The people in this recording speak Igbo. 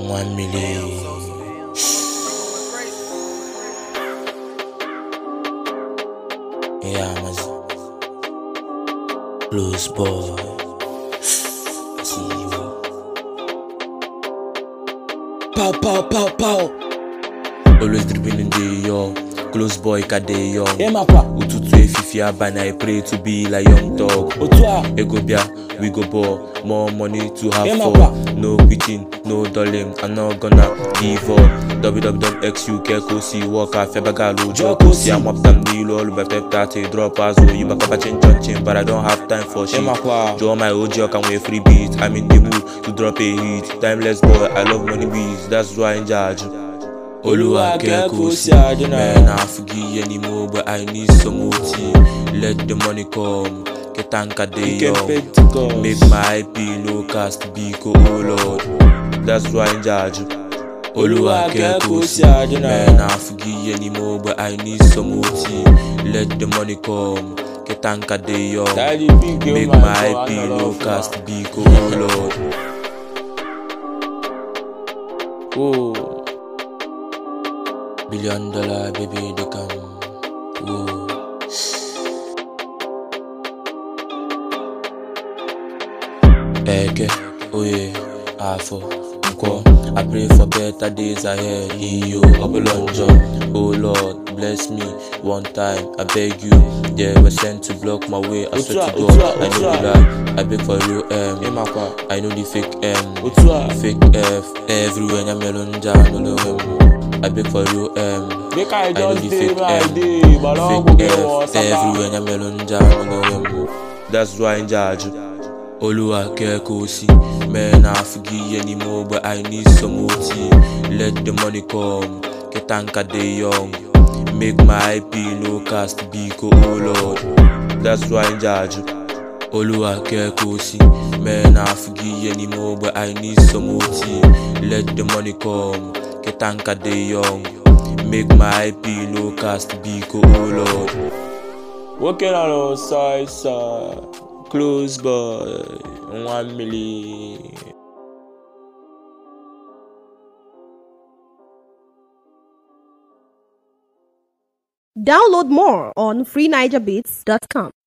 1 million. Yeah, man. Blues boy. See you. Pow, pow, pow, pow. Always dripping in the young. Close boy, kade young. Ututu efifi abana, I pray to be like young dog. Ego bia, we go ball. More money to have fun. No quitting, no dulling. I'm not gonna give up. WWXUK Kosi Walker Febagalo Joko see I'm up them deal all by 30 drop as well. You back up a chin, but I don't have time for shit. Draw my OG can wait free beat. I'm in the mood to drop a hit. Timeless boy, I love money beats. That's why I'm in charge. Oluwa Kosi, man, I forgive anymore, but I need some more tea. Let the money come. Ketanka de young. Make my IP low cast biko, oh Lord. That's why I'm in charge. Oluwa Kosi, man, I forgive anymore, but I need some more tea. Let the money come. Ketanka de young. Make my IP low cast biko, oh Lord. Oh. $1 billion, baby, they come. Whoa. Eke, oh yeah, I pray for better days ahead. Yo, Obelonjo, oh Lord, bless me one time. I beg you, they were sent to block my way. I swear to God, I know the lie. I beg for real M. I know the fake M. Fake F. Everywhere I'm melon down. I beg for real M. I know the fake M. Fake F. Everywhere I'm melon down. That's why I'm in charge. Oluwa Kosi, man, I forgive anymore, but I need some more tea. Let the money come. Ketanka de young. Make my IP low cast biko, oh Lord. That's why I'm in charge. Oluwa Kosi, man, I forgive anymore, but I need some more tea. Let the money come. Ketanka de young. Make my IP low cast biko, oh Lord. Working on our side. Close boy, 1 million. Download more on freenigerbeats.com.